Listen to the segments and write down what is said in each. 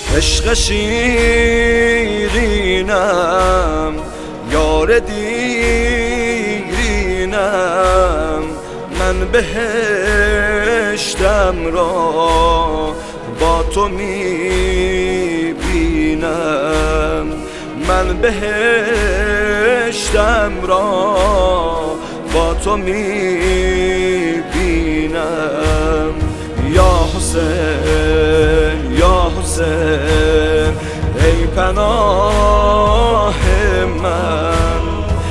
عشق شیرینم یار دیرینم، من بهشتم را با تو میبینم، من بهشتم را با تو میبینم. یا حسین یا حسین ای پناه من،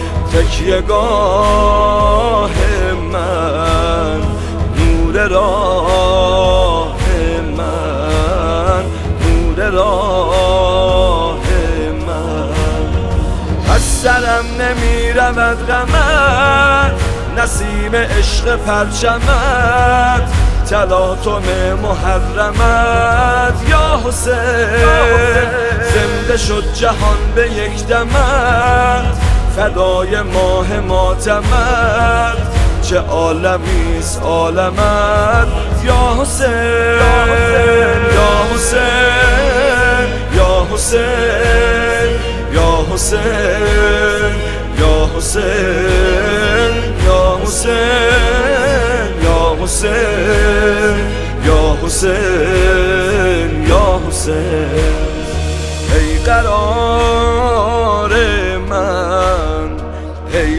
تکیه‌گاه من، نور راه من، نور راه من. از سرم نمیرود غمت، نسیم عشق پرچمت، تلاطم محرمت. یا حسین زنده شد جهان به یک دمت، فدای ماه ماتمت، چه عالمیست عالمت. یا حسین یا حسین یا حسین یا حسین یا حسین یا حسین یا حسین یا حسین یا حسین ای قرار من، ای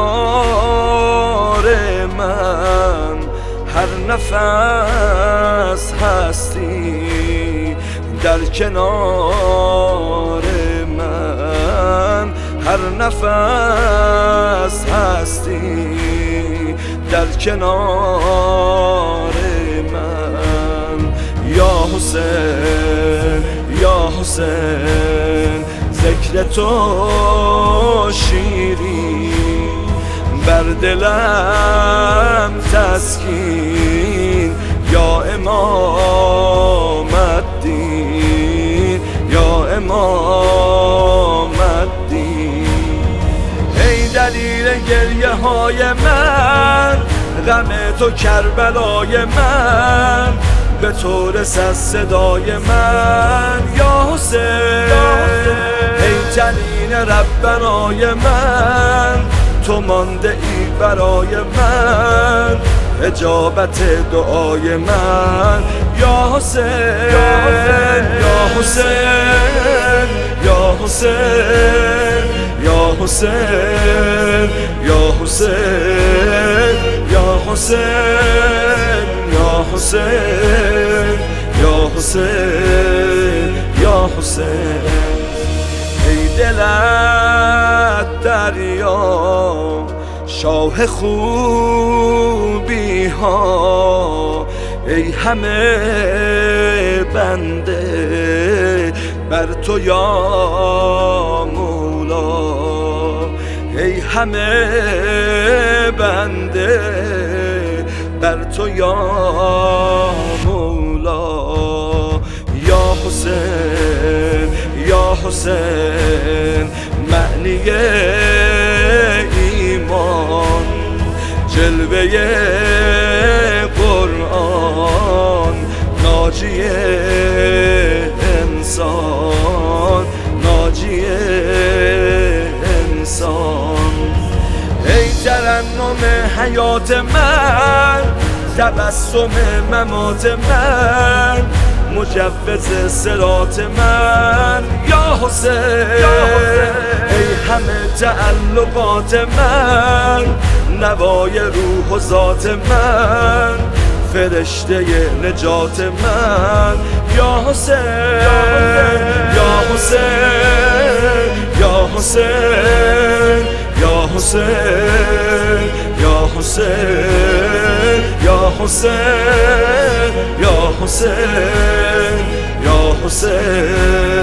بهار من، هر نفس هستی در کنار من، هر نفس هستی در کنار من. یا حسین یا حسین ذکر تو شیرین، بر دلم تسکین. یا امام الدین یا امام الدین ای دلیل گریه های من، غم تو کربلای من، به تو رسد صدای من. یا حسین ای جنین ربنای من، تو مانده ای برای من، اجابت دعای من. یا حسین یا حسین یا حسین یا حسین یا حسین یا حسین یا حسین یا حسین یا حسین ای دلت دریا، شاه خوبی ها، ای همه بنده بر تو یا مولا، ای همه بنده بر تو یا مولا. یا حسین یا حسین معنی ایمان، جلوه قرآن، ناجی انسان، ناجی انسان ای ترنم حیات من، تبسم ممات من، مجوز صراط من. یا حسین ای همه تعلقات من، نوای روح و ذات من، فرشته نجات من. یا حسین یا حسین یا حسین یا حسین یا حسین یا حسین یا حسین یا حسین